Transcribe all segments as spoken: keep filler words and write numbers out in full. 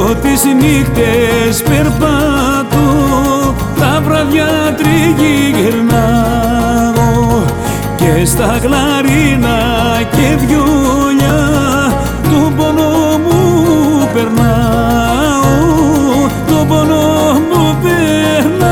Εγώ τις νύχτες περπατώ, τα βράδια τριγυρνάω και στα κλαρίνα και βιολιά τον πόνο μου περνάω, τον πόνο μου περνάω.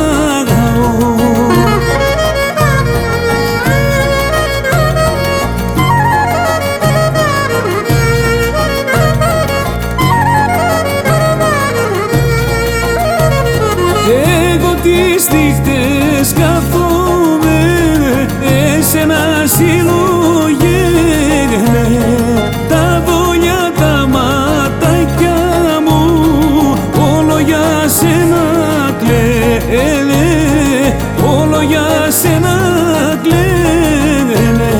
Εγώ τις νύχτες καθόμαι, εσένα συλλογένε, τα δόλια τα ματάκια μου όλο για σένα κλαίνε, όλο για σένα κλαίνε.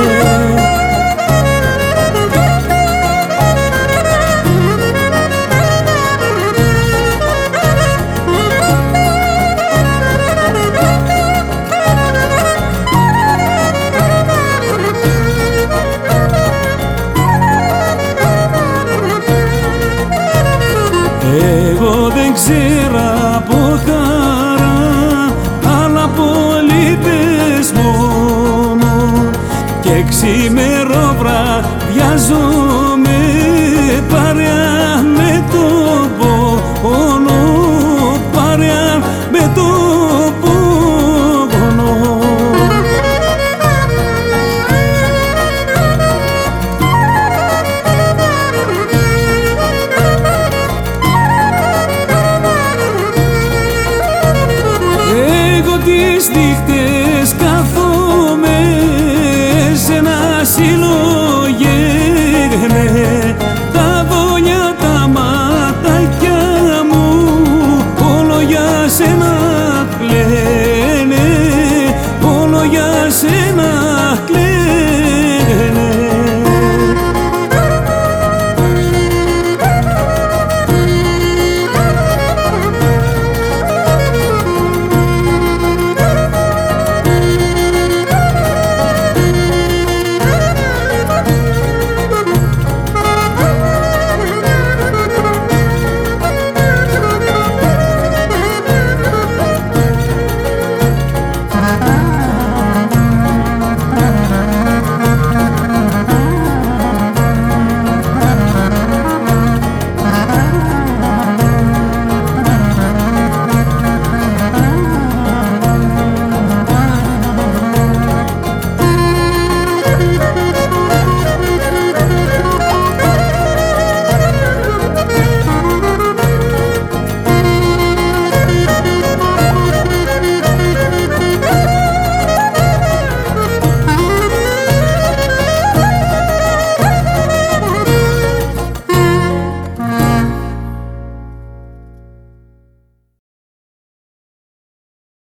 Εγώ δεν ξέρω από χαρά, αλλά πολίτες μόνο, και ξημεροβραδιάζομαι παρέα με το πόνο, παρέα με το πόνο. Εγώ τις νύχτες καθόμαι, σένα συλλογένε, τα δόλια τα ματάκια μου όλο για σένα κλαίνε, όλο για σένα κλαίνε.